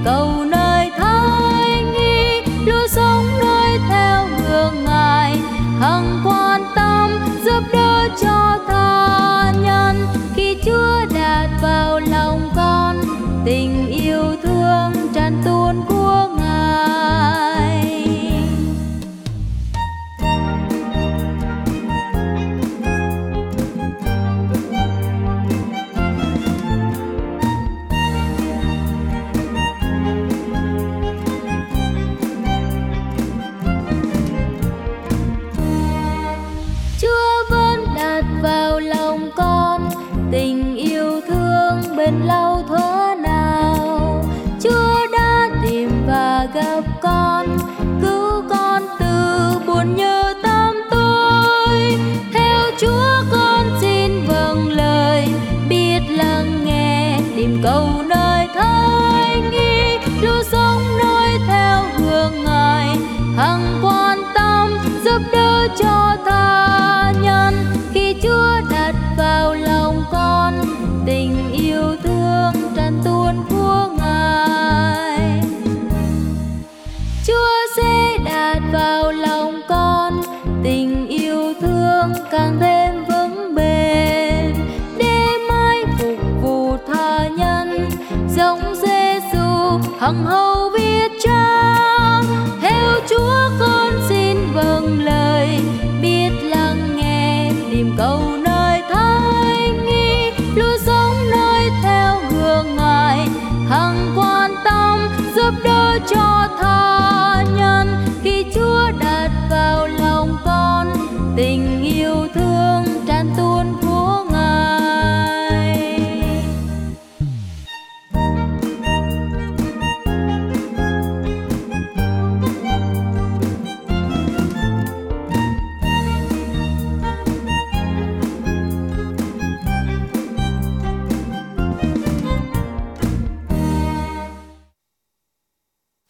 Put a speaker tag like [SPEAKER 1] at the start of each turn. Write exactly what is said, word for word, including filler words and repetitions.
[SPEAKER 1] cầu nơi thánh nghi, luôn sống nơi theo gương Ngài, hằng quan tâm giúp đỡ cho tha nhân. Khi Chúa đạt vào lòng con, tình yêu thương tràn tuôn của Ngài. Chúa vẫn đặt vào lòng con tình yêu thương bền lâu thuở nào. Chúa đã tìm và gặp con, cứu con từ buồn nhớ tâm tối. Theo Chúa con xin vâng lời, biết lắng nghe tìm cầu nơi thánh nghi, luôn sống nơi theo gương Ngài, hằng quan tâm giúp đỡ cho tha nhân. Khi Chúa đặt vào lòng con, tình yêu thương tràn tuôn của Ngài. Chúa sẽ đặt vào lòng con, tình yêu thương càng thêm vững bền, để mãi phục vụ tha nhân, giống Giêsu hằng hậu viết trang. Theo Chúa con xin vâng lời, biết lắng nghe tìm cầu nơi thánh nghi, luôn sống nơi theo gương Ngài, hằng quan tâm giúp đỡ cho